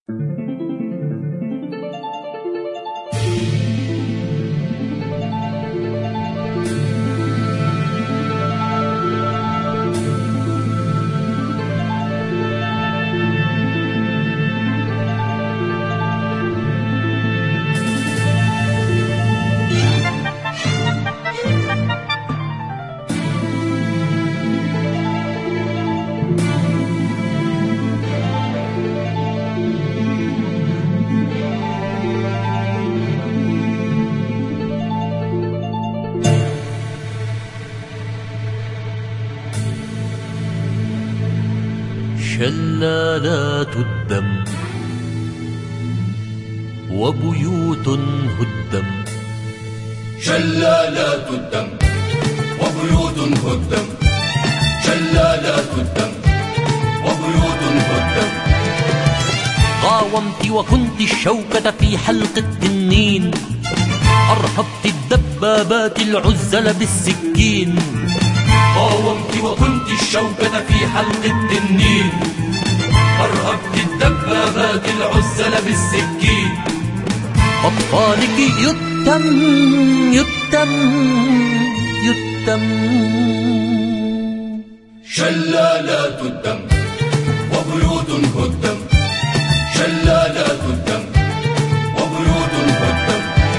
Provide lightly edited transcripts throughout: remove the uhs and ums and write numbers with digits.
شلالات الدم وبيوت هدم، شلالات الدم وبيوت هدم، شلالات الدم وبيوت هدم. قاومت وكنت الشوكة في حلق التنين، أرهبت الدبابات العزل بالسكين. قاومت وكنت الشوكة في حلق التنين، أرهبت الدبابات العزل بالسكين. أطفالك يتم يتم يتم، شلالات الدم وبيوت هدم، شلالات الدم وبيوت هدم.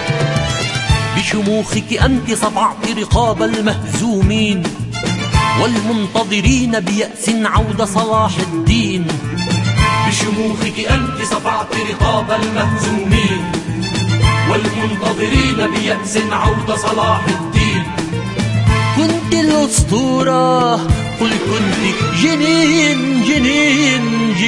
بشموخك أنت صفعت رقاب المهزومين والمنتظرين بيأس عود صلاح الدين. بشموخك أنت صفعت رقاب المهزومين والمنتظرين بيأس عود صلاح الدين. كنت الأسطورة، قل كنت جنين جنين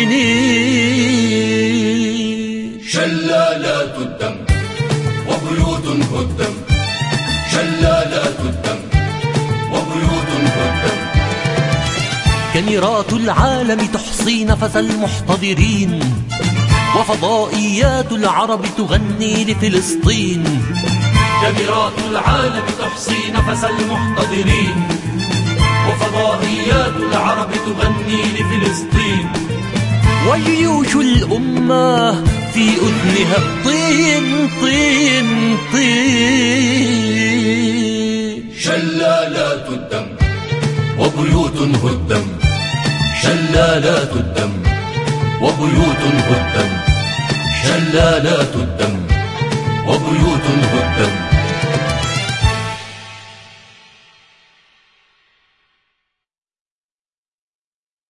جنين. شلالات الدم وبيوت هدم، شلالات الدم وبيوت هدم. كاميرات العالم تحصي نفس المحتضرين، وفضائيات العرب تغني لفلسطين. كاميرات العالم تحصي نفس المحتضرين، وفضائيات العرب تغني لفلسطين. وجيوش الأمة في أذنها طين طين طين. شلالات الدم وبيوت هدم، شلالات الدم وبيوت هدم، شلالات الدم وبيوت هدم.